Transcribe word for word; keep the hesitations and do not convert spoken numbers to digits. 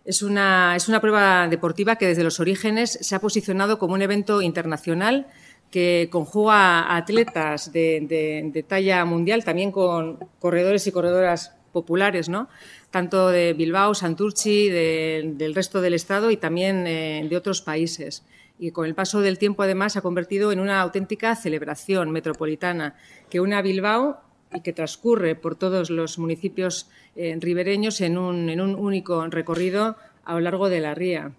Es una, es una prueba deportiva que desde los orígenes se ha posicionado como un evento internacional que conjuga a atletas de, de, de talla mundial, también con corredores y corredoras populares, ¿no? Tanto de Bilbao, Santurtzi, de, del resto del Estado y también eh, de otros países. Y con el paso del tiempo, además, se ha convertido en una auténtica celebración metropolitana que une a Bilbao y que transcurre por todos los municipios eh, ribereños en un, en un único recorrido a lo largo de la ría.